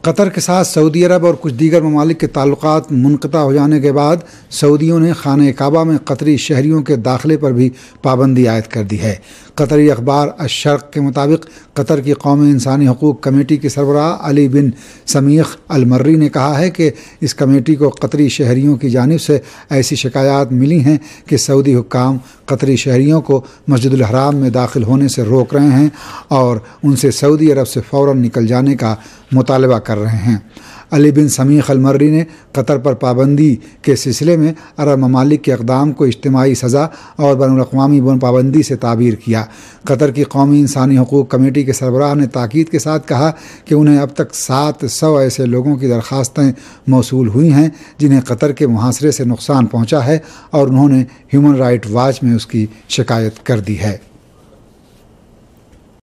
Qatar के साथ Saudi अरब और कुछ दीगर ममालिक के ताल्लुकात मुनक़ता हो जाने के बाद सऊदियों ने खाने काबा में कतरी शहरियों के दाखिले पर भी पाबंदी आयद कर दी है। कतरी अखबार अश-शर्क़ के मुताबिक कतर की कौमी इंसानी हकूक़ कमेटी के सरबराह Ali bin Sumaikh al Marri ने कहा है कि इस कमेटी को कतरी शहरियों की जानिब से ऐसी शिकायत मिली हैं कि सऊदी हुक्काम कतरी शहरियों को मस्जिदुल हराम में दाखिल होने से रोक रहे हैं और उनसे सऊदी अरब से फ़ौरन निकल जाने का मुतालबा कर रहे हैं। Ali bin Sumaikh al Marri ने कतर पर पाबंदी के सिलसिले में अरब ममालिक के इक़दाम को इज्तिमाई सज़ा और बैनुल-अक़वामी पाबंदी से ताबीर किया। कतर की कौमी इंसानी हकूक़ कमेटी के सरबराह ने ताकीद के साथ कहा कि उन्हें अब तक 700 ऐसे लोगों की दरख्वास्तें मौसूल हुई हैं जिन्हें कतर के मुहासरे से नुकसान पहुँचा है और उन्होंने ह्यूमन राइट वॉच में उसकी शिकायत कर दी है।